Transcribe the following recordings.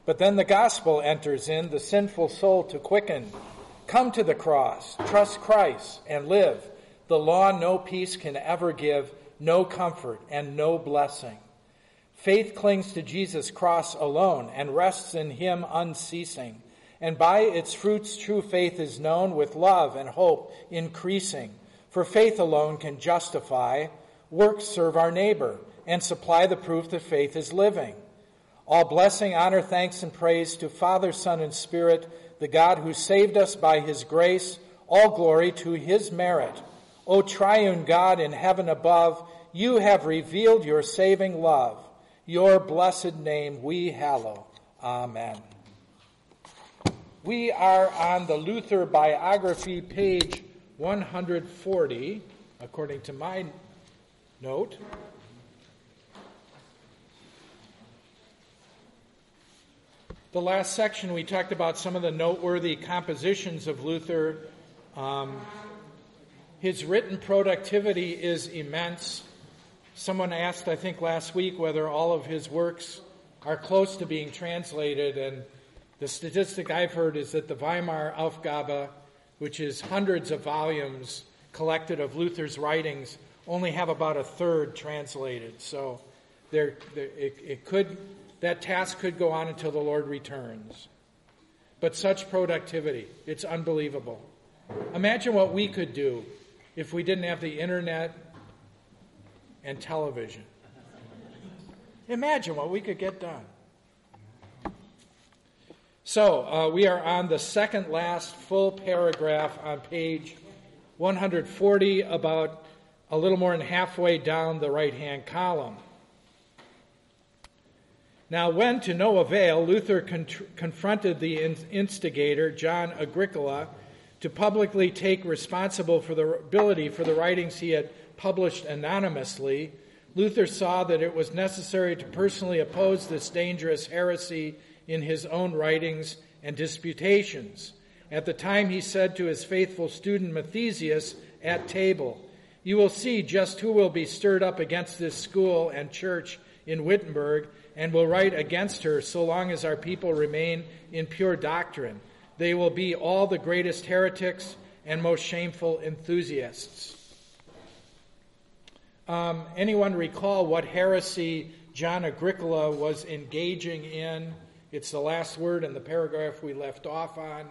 But then the gospel enters in, the sinful soul to quicken. Come to the cross, trust Christ, and live. The law no peace can ever give, no comfort, and no blessing. Faith clings to Jesus' cross alone and rests in him unceasing. And by its fruits true faith is known, with love and hope increasing. For faith alone can justify, works serve our neighbor, and supply the proof that faith is living. All blessing, honor, thanks, and praise to Father, Son, and Spirit, the God who saved us by his grace, all glory to his merit. O triune God in heaven above, you have revealed your saving love. Your blessed name we hallow. Amen. We are on the Luther biography, page 140, according to my note. The last section we talked about some of the noteworthy compositions of Luther. His written productivity is immense. Someone asked, I think last week, whether all of his works are close to being translated, and the statistic I've heard is that the Weimar Aufgabe, which is hundreds of volumes collected of Luther's writings, only have about a third translated. So that task could go on until the Lord returns. But such productivity, it's unbelievable. Imagine what we could do if we didn't have the internet and television. Imagine what we could get done. So, we are on the second last full paragraph on page 140, about a little more than halfway down the right-hand column. Now, when to no avail, Luther confronted the instigator, John Agricola, to publicly take responsibility for the writings he had published anonymously. Luther saw that it was necessary to personally oppose this dangerous heresy in his own writings and disputations. At the time he said to his faithful student Mathesius at table, "You will see just who will be stirred up against this school and church in Wittenberg and will write against her so long as our people remain in pure doctrine. They will be all the greatest heretics and most shameful enthusiasts." Anyone recall what heresy John Agricola was engaging in? It's the last word in the paragraph we left off on.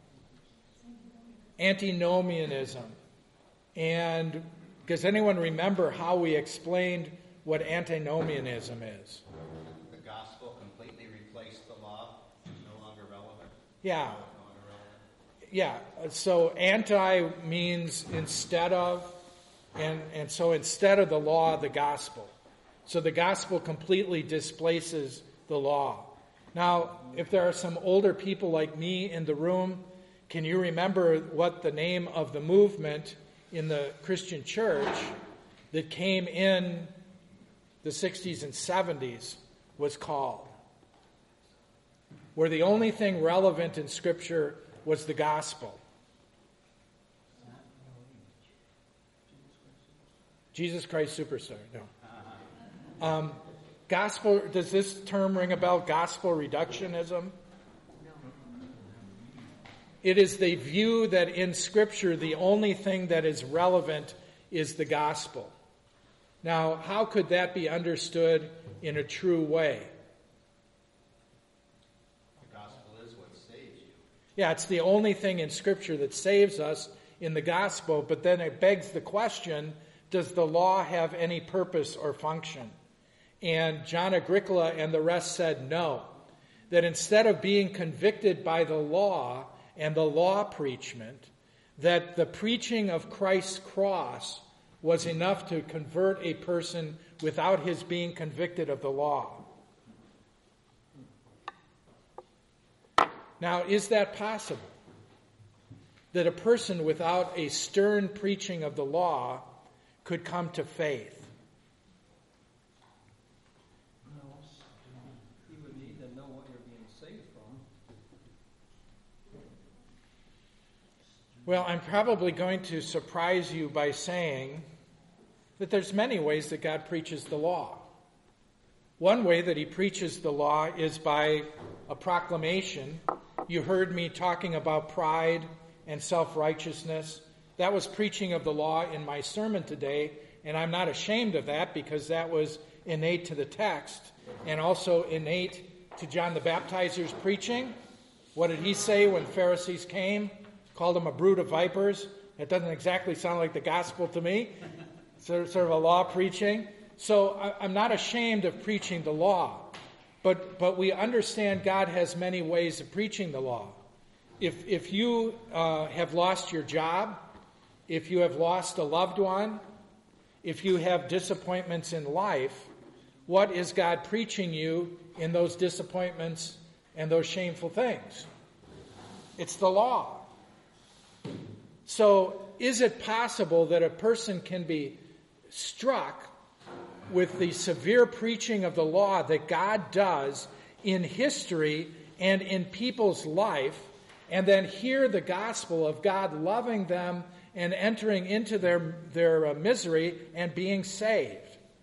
Antinomianism. And does anyone remember how we explained what antinomianism is? The gospel completely replaced the law, no longer relevant. Yeah. Yeah. So anti means instead of, and so instead of the law, the gospel. So the gospel completely displaces the law. Now, if there are some older people like me in the room, can you remember what the name of the movement in the Christian church that came in the 60s and 70s was called? Where the only thing relevant in Scripture was the gospel. Jesus Christ Superstar, no. Gospel, does this term ring a bell? Gospel reductionism? It is the view that in Scripture the only thing that is relevant is the gospel. Now, how could that be understood in a true way? The gospel is what saves you. Yeah, it's the only thing in Scripture that saves us in the gospel, but then it begs the question, does the law have any purpose or function? And John Agricola and the rest said no. That instead of being convicted by the law and the law preachment, that the preaching of Christ's cross was enough to convert a person without his being convicted of the law. Now, is that possible? That a person without a stern preaching of the law could come to faith? You would need to know what you're being saved from. Well, I'm probably going to surprise you by saying that there's many ways that God preaches the law. One way that he preaches the law is by a proclamation. You heard me talking about pride and self-righteousness. That was preaching of the law in my sermon today, and I'm not ashamed of that because that was innate to the text and also innate to John the Baptizer's preaching. What did he say when Pharisees came? Called him a brood of vipers. That doesn't exactly sound like the gospel to me. Sort of a law preaching. So I'm not ashamed of preaching the law. But we understand God has many ways of preaching the law. If you have lost your job, if you have lost a loved one, if you have disappointments in life, what is God preaching you in those disappointments and those shameful things? It's the law. So is it possible that a person can be struck with the severe preaching of the law that God does in history and in people's life, and then hear the gospel of God loving them and entering into their misery and being saved?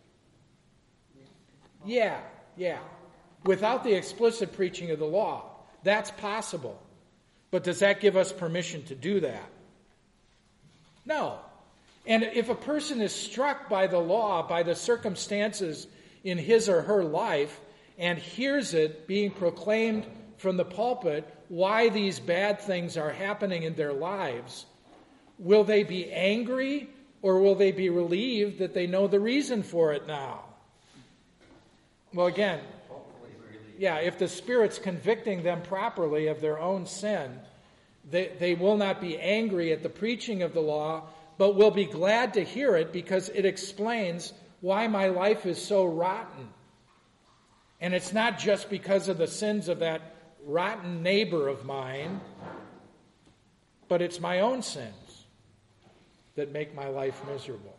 Yeah. Without the explicit preaching of the law, that's possible. But does that give us permission to do that? No. And if a person is struck by the law, by the circumstances in his or her life, and hears it being proclaimed from the pulpit why these bad things are happening in their lives, will they be angry or will they be relieved that they know the reason for it now? Well, again, if the Spirit's convicting them properly of their own sin, they will not be angry at the preaching of the law, but will be glad to hear it because it explains why my life is so rotten. And it's not just because of the sins of that rotten neighbor of mine, but it's my own sins that make my life miserable.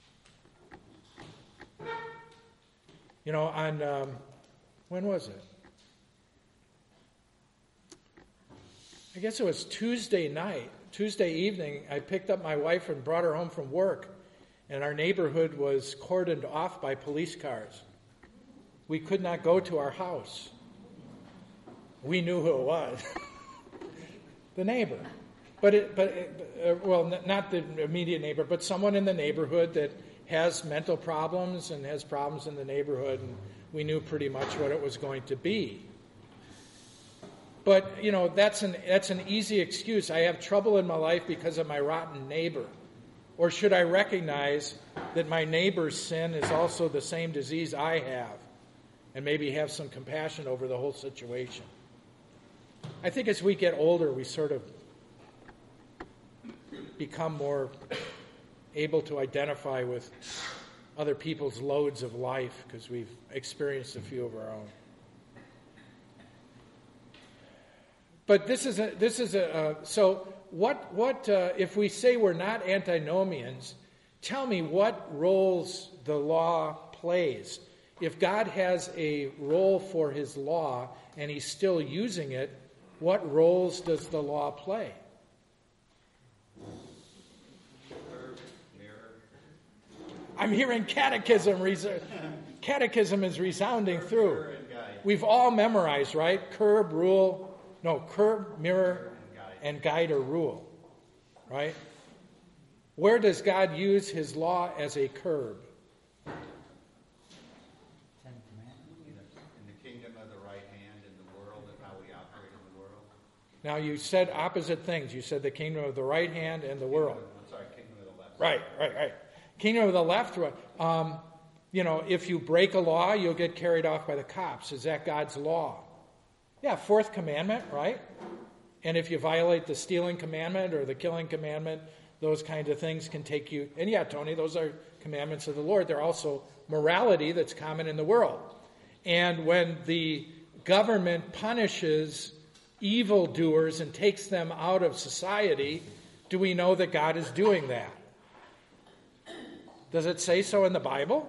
You know, on, when was it? I guess it was Tuesday evening, I picked up my wife and brought her home from work, and our neighborhood was cordoned off by police cars. We could not go to our house. We knew who it was. The neighbor. Not the immediate neighbor, but someone in the neighborhood that has mental problems and has problems in the neighborhood, and we knew pretty much what it was going to be. But, you know, that's an easy excuse. I have trouble in my life because of my rotten neighbor. Or should I recognize that my neighbor's sin is also the same disease I have, and maybe have some compassion over the whole situation? I think as we get older, we sort of become more able to identify with other people's loads of life because we've experienced a few of our own. But so what if we say we're not antinomians, tell me what roles the law plays. If God has a role for his law and he's still using it, what roles does the law play? I'm hearing catechism. Catechism is resounding through. We've all memorized, right? Curb, mirror, and guide or rule, right? Where does God use his law as a curb? In the kingdom of the right hand in the world and how we operate in the world. Now you said opposite things. You said the kingdom of the right hand and the world. Kingdom of the left. Right. Kingdom of the left, if you break a law, you'll get carried off by the cops. Is that God's law? Yeah, fourth commandment, right? And if you violate the stealing commandment or the killing commandment, those kinds of things can take you. And yeah, Tony, those are commandments of the Lord. They're also morality that's common in the world. And when the government punishes evildoers and takes them out of society, do we know that God is doing that? Does it say so in the Bible?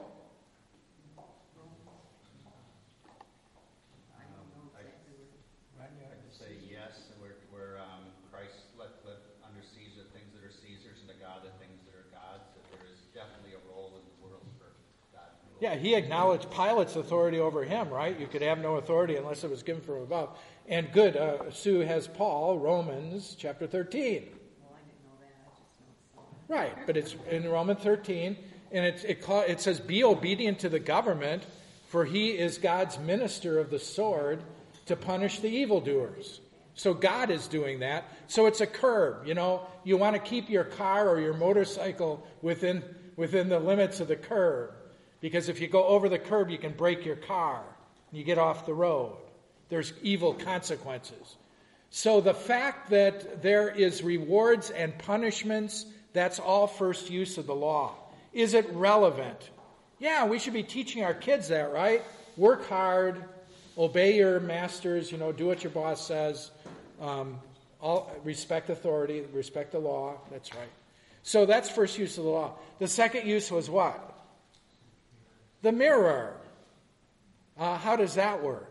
I'd say yes, where Christ let under Caesar things that are Caesar's and to God the things that are God's. That there is definitely a role in the world for God. Yeah, he acknowledged Pilate's authority over him, right? You could have no authority unless it was given from above. And good, Sue has Paul, Romans chapter 13. Well, I didn't know that. I just know it's Right, but it's in Romans 13, and it says, be obedient to the government, for he is God's minister of the sword to punish the evildoers. So God is doing that. So it's a curb. You want to keep your car or your motorcycle within the limits of the curb. Because if you go over the curb, you can break your car. You get off the road. There's evil consequences. So the fact that there is rewards and punishments, that's all first use of the law. Is it relevant? Yeah, we should be teaching our kids that, right? Work hard, obey your masters, do what your boss says. Respect authority, respect the law. That's right. So that's first use of the law. The second use was what? The mirror. How does that work?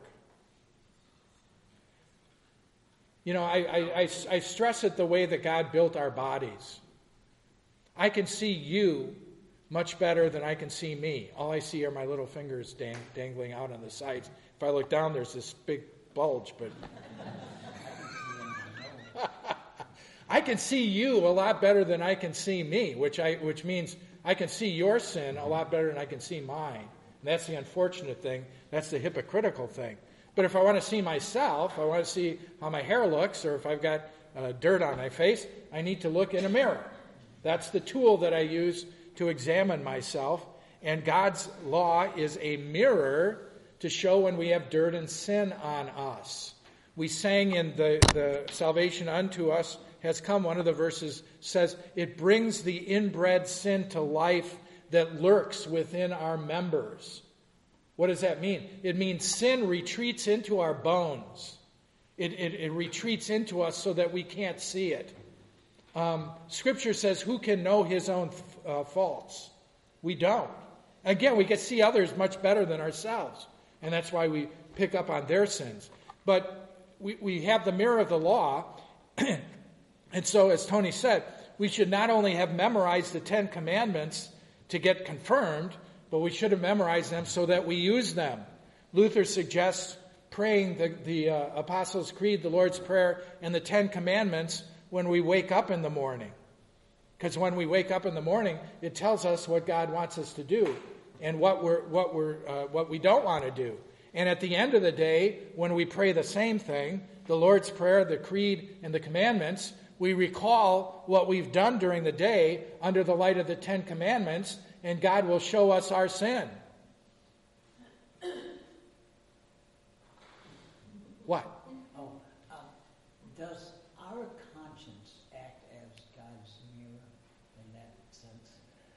I stress it the way that God built our bodies. I can see you much better than I can see me. All I see are my little fingers dangling out on the sides. If I look down, there's this big bulge, but I can see you a lot better than I can see me, which means I can see your sin a lot better than I can see mine. And that's the unfortunate thing. That's the hypocritical thing. But if I want to see myself, I want to see how my hair looks, or if I've got dirt on my face, I need to look in a mirror. That's the tool that I use to examine myself. And God's law is a mirror to show when we have dirt and sin on us. We sang in the salvation unto us has come. One of the verses says, it brings the inbred sin to life that lurks within our members. What does that mean? It means sin retreats into our bones. It retreats into us so that we can't see it. Scripture says, who can know his own faults? We don't. Again, we can see others much better than ourselves. And that's why we pick up on their sins. But we have the mirror of the law. And so, as Tony said, we should not only have memorized the 10 Commandments to get confirmed, but we should have memorized them so that we use them. Luther suggests praying the Apostles' Creed, the Lord's Prayer, and the 10 Commandments when we wake up in the morning. Because when we wake up in the morning, it tells us what God wants us to do and what we don't want to do. And at the end of the day, when we pray the same thing, the Lord's Prayer, the Creed, and the Commandments, we recall what we've done during the day under the light of the 10 Commandments, and God will show us our sin. What? Does our conscience act as God's mirror in that sense?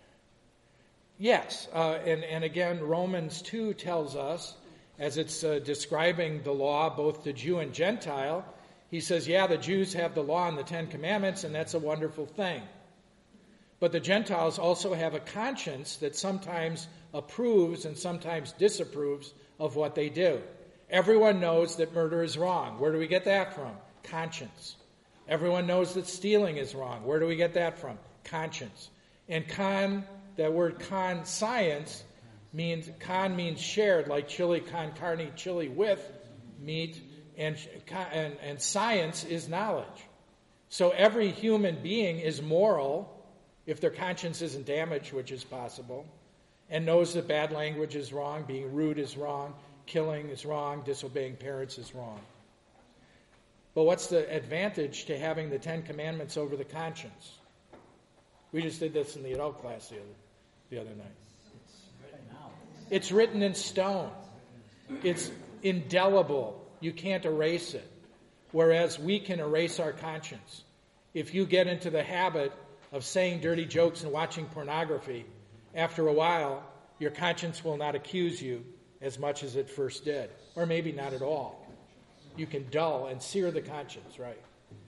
Yes. And again, Romans 2 tells us, as it's describing the law both to Jew and Gentile, he says, yeah, the Jews have the law and the 10 Commandments, and that's a wonderful thing. But the Gentiles also have a conscience that sometimes approves and sometimes disapproves of what they do. Everyone knows that murder is wrong. Where do we get that from? Conscience. Everyone knows that stealing is wrong. Where do we get that from? Conscience. And that word conscience means shared, like chili con carne, chili with meat, and science is knowledge. So every human being is moral if their conscience isn't damaged, which is possible, and knows that bad language is wrong, being rude is wrong, killing is wrong, disobeying parents is wrong. But what's the advantage to having the 10 Commandments over the conscience? We just did this in the adult class the other night. It's written in stone. It's indelible. You can't erase it. Whereas we can erase our conscience. If you get into the habit of saying dirty jokes and watching pornography, after a while, your conscience will not accuse you as much as it first did. Or maybe not at all. You can dull and sear the conscience, right?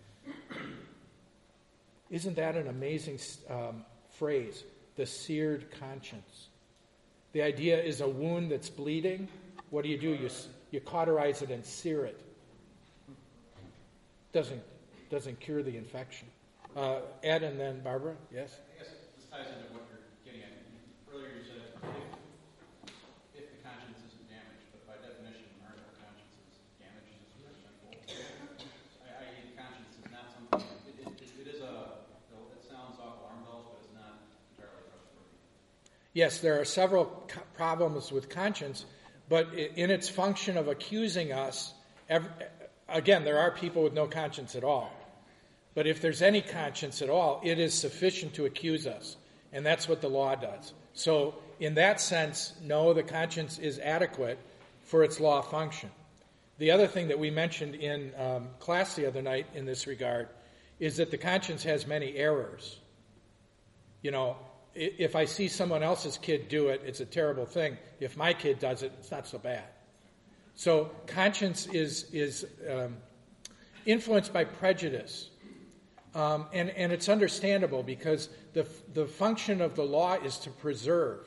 Isn't that an amazing phrase? The seared conscience. The idea is a wound that's bleeding. What do? You cauterize it and sear it. Doesn't cure the infection. Ed and then Barbara, yes? I guess this ties into what you're getting at. Earlier you said Yes, there are several problems with conscience, but in its function of accusing us, again, there are people with no conscience at all. But if there's any conscience at all, it is sufficient to accuse us. And that's what the law does. So in that sense, no, the conscience is adequate for its law function. The other thing that we mentioned in class the other night in this regard is that the conscience has many errors. You know, if I see someone else's kid do it, it's a terrible thing. If my kid does it, it's not so bad. So conscience is influenced by prejudice. And it's understandable because the function of the law is to preserve.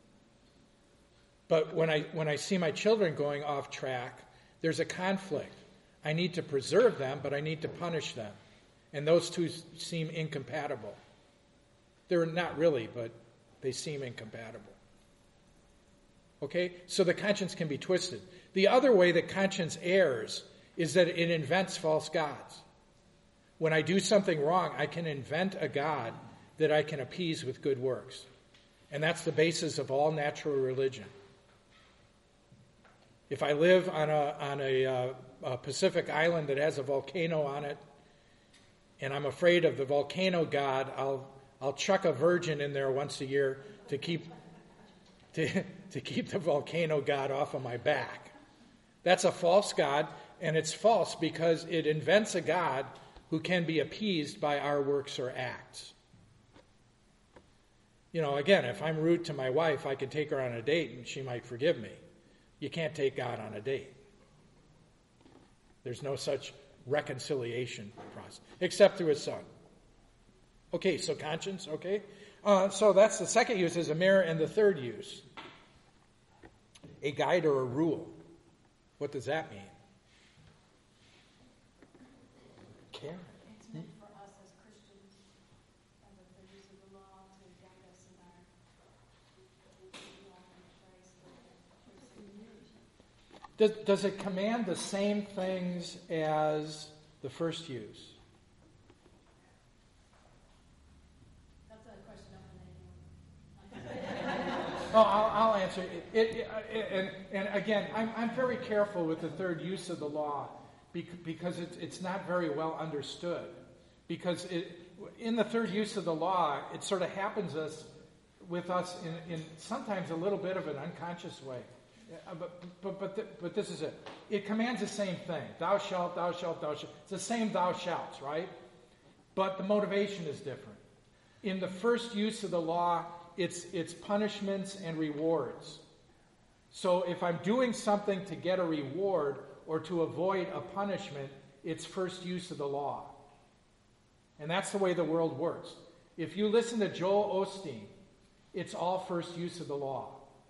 But when I see my children going off track, there's a conflict. I need to preserve them, but I need to punish them. And those two seem incompatible. They're not really, but they seem incompatible. Okay? So the conscience can be twisted. The other way that conscience errs is that it invents false gods. When I do something wrong, I can invent a God that I can appease with good works. And that's the basis of all natural religion. If I live on a Pacific island that has a volcano on it, and I'm afraid of the volcano god, I'll chuck a virgin in there once a year to keep the volcano god off of my back. That's a false god, and it's false because it invents a god who can be appeased by our works or acts. You know, again, if I'm rude to my wife, I can take her on a date and she might forgive me. You can't take God on a date. There's no such reconciliation process, except through his son. Okay, so conscience, okay? So that's the second use is a mirror, and the third use, a guide or a rule. What does that mean? Karen? It's meant for us as Christians, as the use of the law, to guide us in our walk in Christ. Does it command the same things as the first use? That's a question up in Oh, I'll answer it. And again, I'm very careful with the third use of the law because it's not very well understood. Because in the third use of the law, it sort of happens with us in sometimes a little bit of an unconscious way. But this is it. It commands the same thing. Thou shalt, thou shalt, thou shalt. It's the same thou shalts, right? But the motivation is different. In the first use of the law, it's punishments and rewards. So if I'm doing something to get a reward or to avoid a punishment, it's first use of the law. And that's the way the world works. If you listen to Joel Osteen, it's all first use of the law.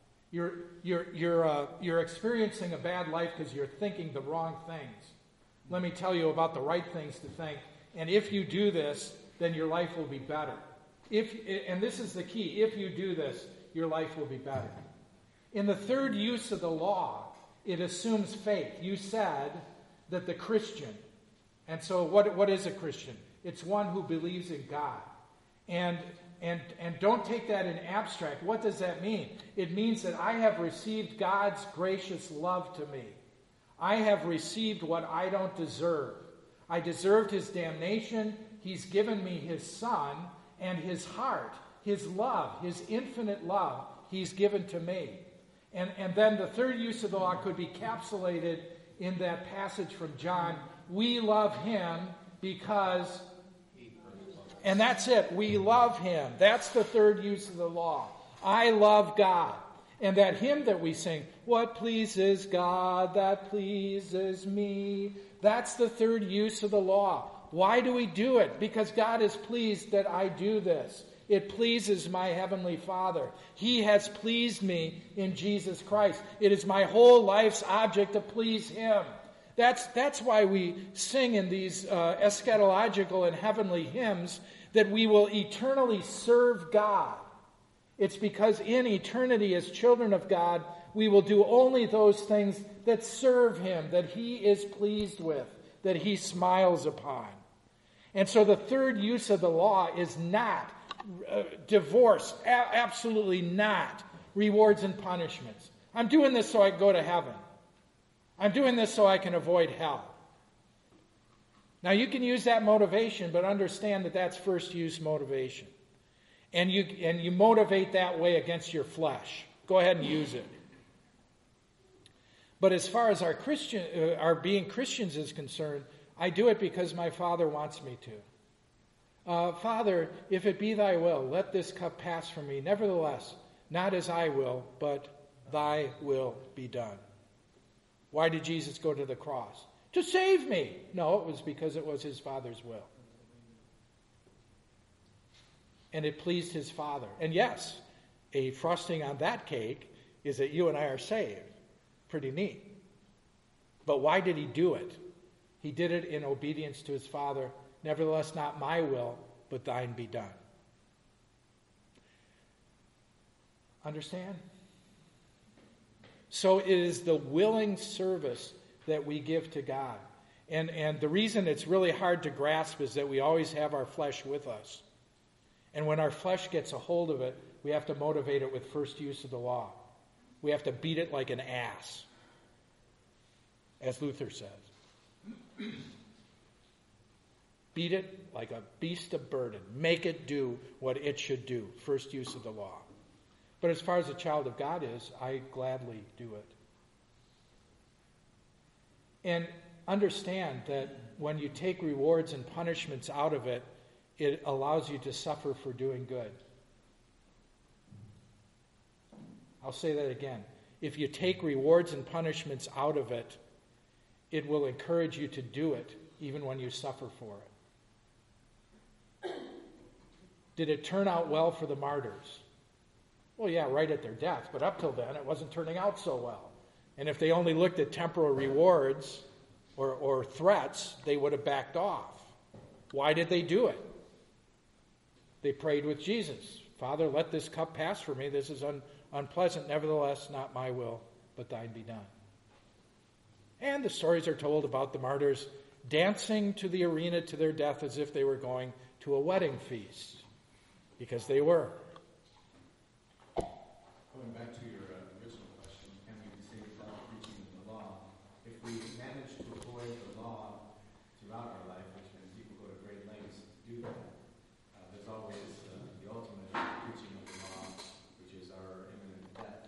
You're experiencing a bad life because you're thinking the wrong things. Let me tell you about the right things to think. And if you do this, then your life will be better. And this is the key. If you do this, your life will be better. In the third use of the law, it assumes faith. You said that the Christian, and so what is a Christian? It's one who believes in God. And don't take that in abstract. What does that mean? It means that I have received God's gracious love to me. I have received what I don't deserve. I deserved his damnation. He's given me his Son and his heart, his love, his infinite love, he's given to me. And then the third use of the law could be encapsulated in that passage from John. We love him because... And that's it. We love him. That's the third use of the law. I love God. And that hymn that we sing, what pleases God, that pleases me. That's the third use of the law. Why do we do it? Because God is pleased that I do this. It pleases my heavenly Father. He has pleased me in Jesus Christ. It is my whole life's object to please him. That's why we sing in these eschatological and heavenly hymns that we will eternally serve God. It's because in eternity as children of God, we will do only those things that serve him, that he is pleased with, that he smiles upon. And so the third use of the law is not divorce. Absolutely not. Rewards and punishments. I'm doing this so I can go to heaven. I'm doing this so I can avoid hell. Now you can use that motivation, but understand that that's first use motivation. And you motivate that way against your flesh. Go ahead and use it. But as far as our being Christians is concerned, I do it because my Father wants me to. Father, if it be thy will, let this cup pass from me. Nevertheless, not as I will, but thy will be done. Why did Jesus go to the cross? To save me. No, it was because it was his Father's will. And it pleased his Father. And yes, a frosting on that cake is that you and I are saved. Pretty neat. But why did he do it? He did it in obedience to his Father. Nevertheless, not my will, but thine be done. Understand? So it is the willing service that we give to God. And the reason it's really hard to grasp is that we always have our flesh with us. And when our flesh gets a hold of it, we have to motivate it with first use of the law. We have to beat it like an ass, as Luther says. Beat it like a beast of burden. Make it do what it should do. First use of the law. But as far as a child of God is, I gladly do it. And understand that when you take rewards and punishments out of it, it allows you to suffer for doing good. I'll say that again. If you take rewards and punishments out of it, it will encourage you to do it even when you suffer for it. Did it turn out well for the martyrs? Well, yeah, right at their death, but up till then it wasn't turning out so well. And if they only looked at temporal rewards or threats, they would have backed off. Why did they do it? They prayed with Jesus. Father, let this cup pass from me. This is unpleasant. Nevertheless, not my will, but thine be done. And the stories are told about the martyrs dancing to the arena to their death as if they were going to a wedding feast. Because they were. Going back to your original question, can we be saved without preaching the law? If we manage to avoid the law throughout our life, which means people go to great lengths to do that, there's always the ultimate preaching of the law, which is our imminent death.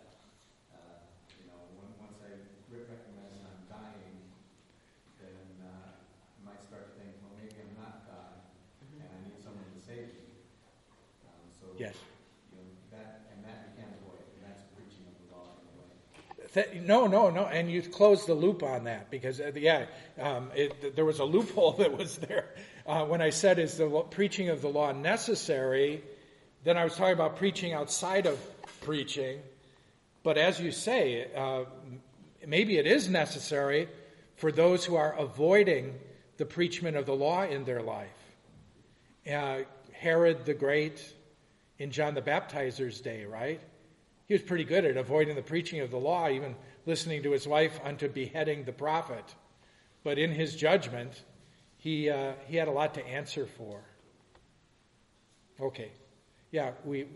Once I recognize I'm dying, then I might start to think, well, maybe I'm not God, and I need someone to save me. Yes. That we can't avoid, and that's preaching of the law in a way. No. And you closed the loop on that because, there was a loophole that was there. When I said, is the preaching of the law necessary, then I was talking about preaching outside of preaching. But as you say, maybe it is necessary for those who are avoiding the preachment of the law in their life. Herod the Great in John the Baptizer's day, right? He was pretty good at avoiding the preaching of the law, even listening to his wife unto beheading the prophet. But in his judgment, he had a lot to answer for. Okay. Yeah,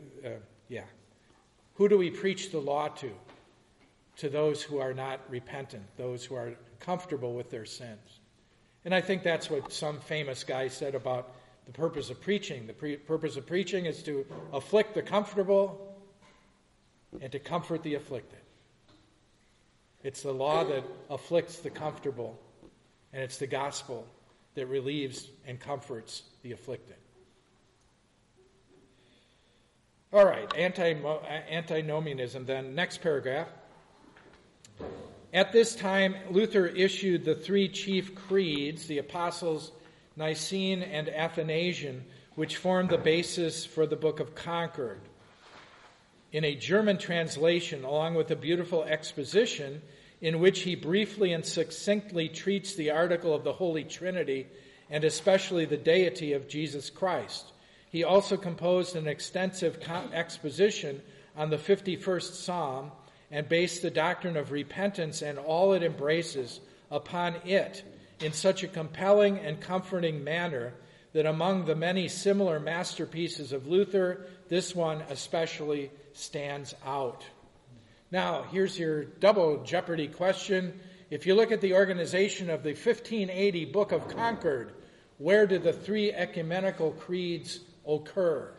Who do we preach the law to? To those who are not repentant, those who are comfortable with their sins. And I think that's what some famous guy said about the purpose of preaching. The purpose of preaching is to afflict the comfortable and to comfort the afflicted. It's the law that afflicts the comfortable, and it's the gospel that relieves and comforts the afflicted. All right, antinomianism then. Next paragraph. At this time, Luther issued the three chief creeds, the Apostles' Nicene and Athanasian, which formed the basis for the Book of Concord. In a German translation, along with a beautiful exposition in which he briefly and succinctly treats the article of the Holy Trinity and especially the deity of Jesus Christ. He also composed an extensive exposition on the 51st Psalm and based the doctrine of repentance and all it embraces upon it in such a compelling and comforting manner that among the many similar masterpieces of Luther, this one especially stands out. Now, here's your double jeopardy question. If you look at the organization of the 1580 Book of Concord, where did the three ecumenical creeds occur?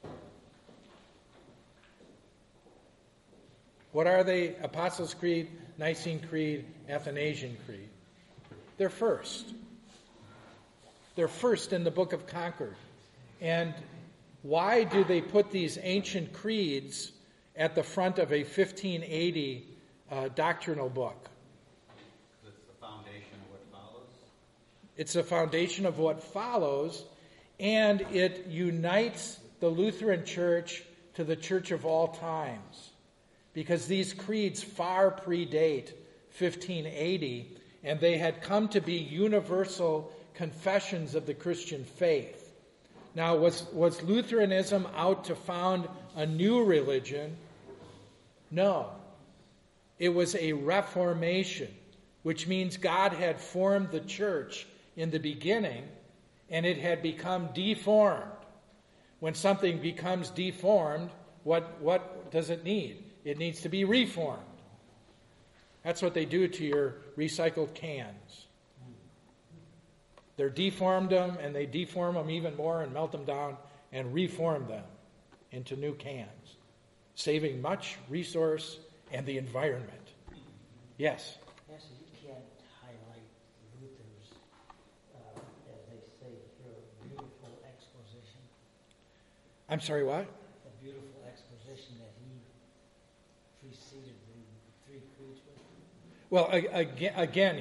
What are they? Apostles' Creed, Nicene Creed, Athanasian Creed. They're first. They're first in the Book of Concord. And why do they put these ancient creeds at the front of a 1580 doctrinal book? It's the foundation of what follows. It's the foundation of what follows, and it unites the Lutheran Church to the Church of all times. Because these creeds far predate 1580, and they had come to be universal confessions of the Christian faith. Now, was Lutheranism out to found a new religion? No. It was a reformation, which means God had formed the church in the beginning, and it had become deformed. When something becomes deformed, what does it need? It needs to be reformed. That's what they do to your recycled cans. They're deformed them, and they deform them even more and melt them down and reform them into new cans, saving much resource and the environment. Yes? Yes, you can't highlight Luther's, as they say here, beautiful exposition. I'm sorry, what? The beautiful exposition that he preceded the three creeds with. Well, again,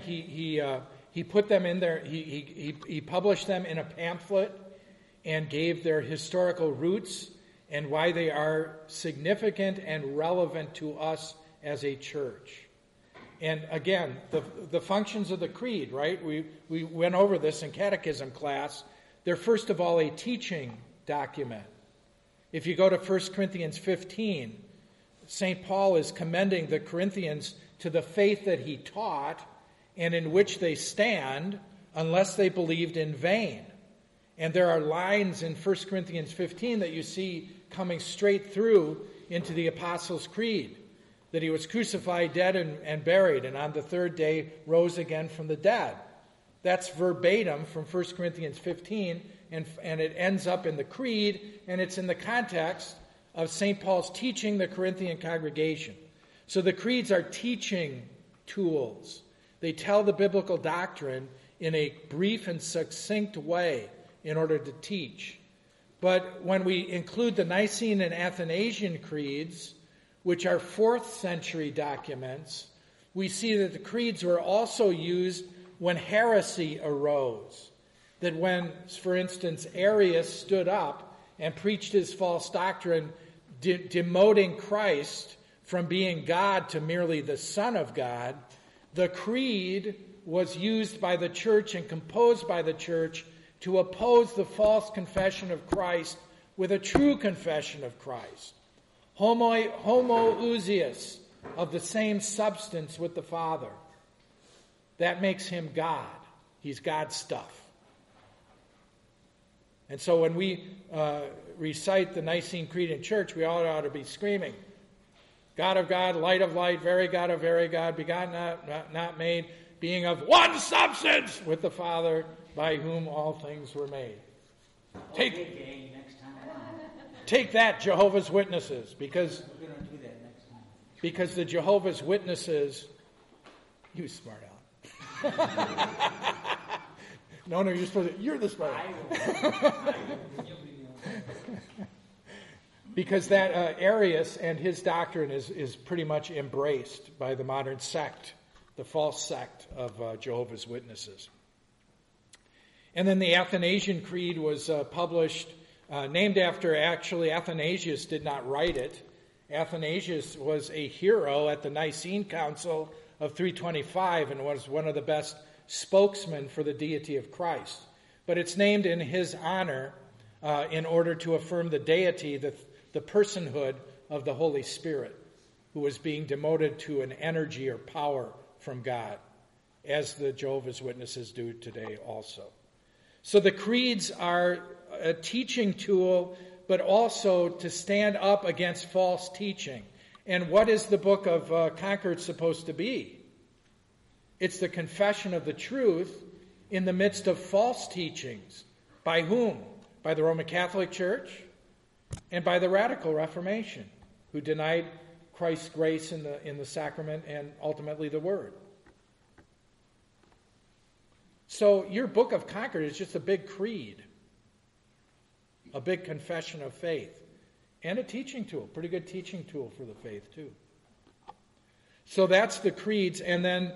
he put them in there. He published them in a pamphlet and gave their historical roots and why they are significant and relevant to us as a church. And again, the functions of the creed, right? We went over this in catechism class. They're first of all a teaching document. If you go to 1 Corinthians 15, St. Paul is commending the Corinthians to the faith that he taught and in which they stand unless they believed in vain. And there are lines in 1 Corinthians 15 that you see coming straight through into the Apostles' Creed, that he was crucified, dead, and buried, and on the third day rose again from the dead. That's verbatim from 1 Corinthians 15, and it ends up in the Creed, and it's in the context of St. Paul's teaching the Corinthian congregation. So the creeds are teaching tools. They tell the biblical doctrine in a brief and succinct way in order to teach. But when we include the Nicene and Athanasian creeds, which are 4th century documents, we see that the creeds were also used when heresy arose. That when, for instance, Arius stood up and preached his false doctrine, demoting Christ from being God to merely the Son of God, the creed was used by the church and composed by the church to oppose the false confession of Christ with a true confession of Christ. Homoousios, of the same substance with the Father. That makes him God. He's God's stuff. And so when we recite the Nicene Creed in church, we all ought to be screaming, God of God, light of light, very God of very God, begotten, not made, being of one substance with the Father, by whom all things were made. Take that, Jehovah's Witnesses, because We're going to do that next time. because the Jehovah's Witnesses, you smart aleck. No, you're the smart aleck. Because that Arius and his doctrine is pretty much embraced by the modern sect, the false sect of Jehovah's Witnesses. And then the Athanasian Creed was published, named after, actually, Athanasius did not write it. Athanasius was a hero at the Nicene Council of 325 and was one of the best spokesmen for the deity of Christ. But it's named in his honor in order to affirm the deity, the personhood of the Holy Spirit, who was being demoted to an energy or power from God, as the Jehovah's Witnesses do today also. So the creeds are a teaching tool, but also to stand up against false teaching. And what is the Book of Concord supposed to be? It's the confession of the truth in the midst of false teachings. By whom? By the Roman Catholic Church and by the Radical Reformation, who denied Christ's grace in the sacrament and ultimately the Word. So your Book of Concord is just a big creed, a big confession of faith, and a teaching tool, pretty good teaching tool for the faith too. So that's the creeds, and then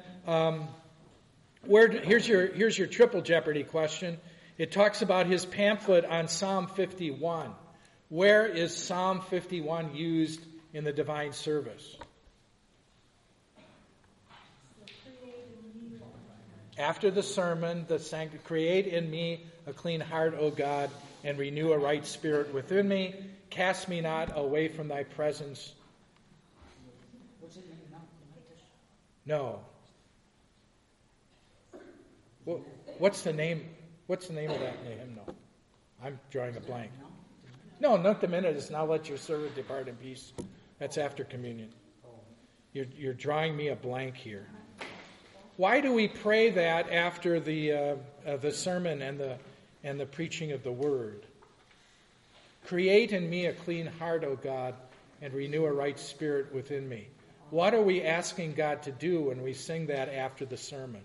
here's your triple jeopardy question. It talks about his pamphlet on Psalm 51. Where is Psalm 51 used in the divine service? After the sermon, create in me a clean heart, O God, and renew a right spirit within me. Cast me not away from thy presence. What's it name now? No. What's the name? What's the name of that hymn? No, I'm drawing a blank. No, not the minute is now let your servant depart in peace. That's after communion. You're drawing me a blank here. Why do we pray that after the sermon and the preaching of the word? Create in me a clean heart, O God, and renew a right spirit within me. What are we asking God to do when we sing that after the sermon?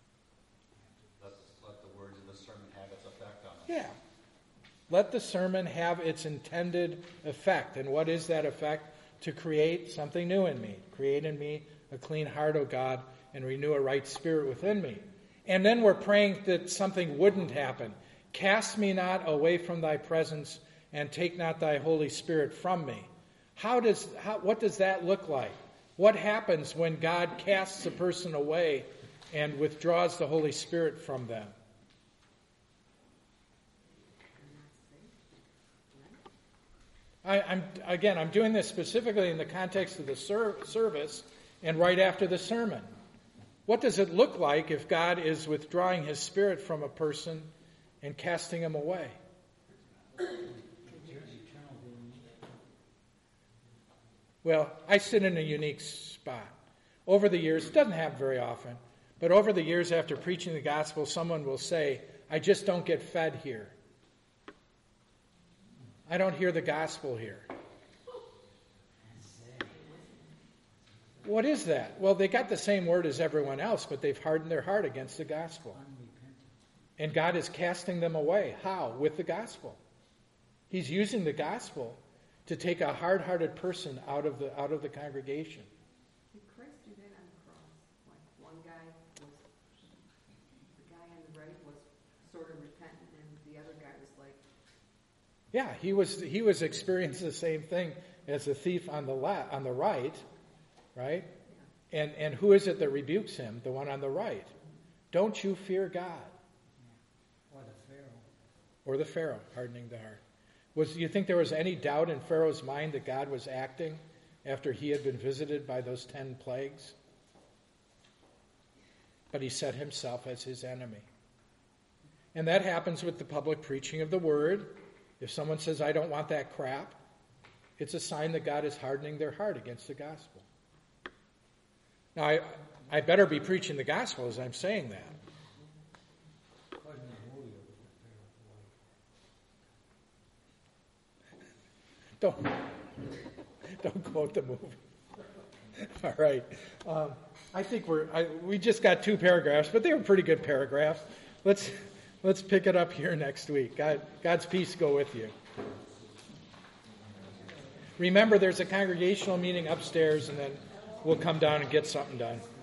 Let the words of the sermon have its effect on us. Yeah. Let the sermon have its intended effect. And what is that effect? To create something new in me. Create in me a clean heart, O God, and renew a right spirit within me. And then we're praying that something wouldn't happen. Cast me not away from thy presence, and take not thy Holy Spirit from me. What does that look like? What happens when God casts a person away and withdraws the Holy Spirit from them? I'm doing this specifically in the context of the service and right after the sermon. What does it look like if God is withdrawing his spirit from a person and casting him away? Well, I sit in a unique spot. Over the years, it doesn't happen very often, but over the years after preaching the gospel, someone will say, I just don't get fed here. I don't hear the gospel here. What is that? Well, they got the same word as everyone else, but they've hardened their heart against the gospel. And God is casting them away. How? With the gospel. He's using the gospel to take a hard-hearted person out of the congregation. Did Christ do that on the cross? Like the guy on the right was sort of repentant, and the other guy was like, yeah, he was experiencing the same thing as the thief on the right, right? Yeah. And who is it that rebukes him? The one on the right. Don't you fear God? Or the Pharaoh, hardening the heart. You think there was any doubt in Pharaoh's mind that God was acting after he had been visited by those 10 plagues? But he set himself as his enemy. And that happens with the public preaching of the word. If someone says, I don't want that crap, it's a sign that God is hardening their heart against the gospel. Now, I better be preaching the gospel as I'm saying that. Don't quote the movie. All right. I think we just got 2 paragraphs, but they were pretty good paragraphs. Let's pick it up here next week. God's peace go with you. Remember, there's a congregational meeting upstairs, and then we'll come down and get something done.